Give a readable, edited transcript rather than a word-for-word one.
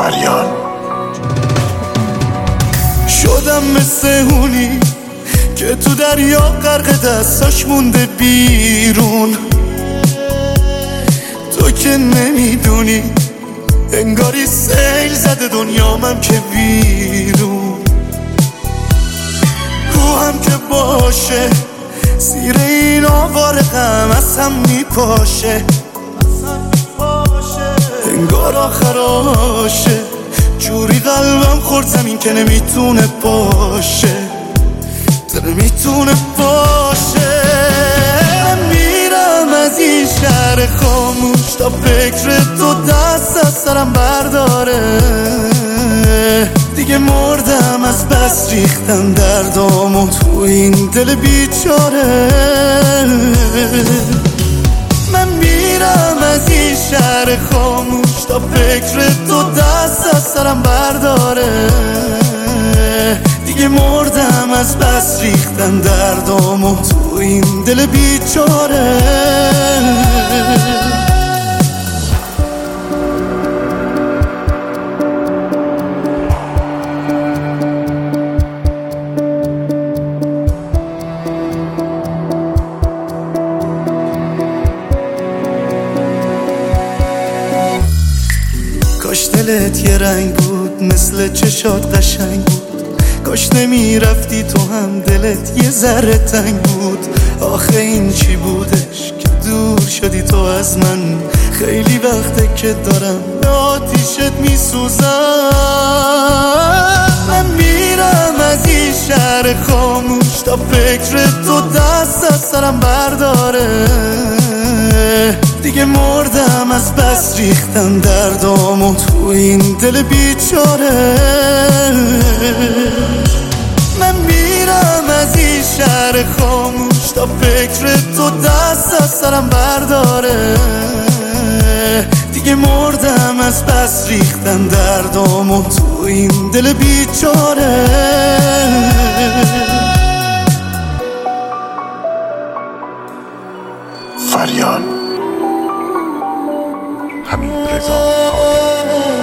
فریاد. شدم مثل اونی که تو دریا غرق دستاش مونده بیرون. تو که نمیدونی انگاری سیل زده دنیامم که بیرون. روحم که باشه زیر این آوار غم از هم میپاشه. انگار آخراشه جوری قلبم خورد زمین که نمیتونه باشه، نمیتونه باشه. میرم از این شهر خاموش تا فکر تو دست از سرم برداره. دیگه مردم از بس ریختن دردامو تو این دل بیچاره. من میرم از این شهر خاموش تا فکر تو دست از سرم برداره. دیگه مردم از بس ریختن دردامو تو این دل بیچاره. کاش دلت یه رنگ بود مثل چشات قشنگ بود. کاش نمیرفتی تو هم دلت یه ذره تنگ بود. آخه این چی بودش که دور شدی تو از من؟ خیلی وقته که دارم به آتیشت میسوزم. من میرم از این شهر خاموش تا فکر تو دست از سرم برداره. دیگه مردم از بس ریختن دردامو تو این دل بیچاره. من میرم از این شهر خاموش تا فکر تو دست از سرم برداره. دیگه مردم از بس ریختن دردامو تو این دل بیچاره. فریاد. حمید رضا.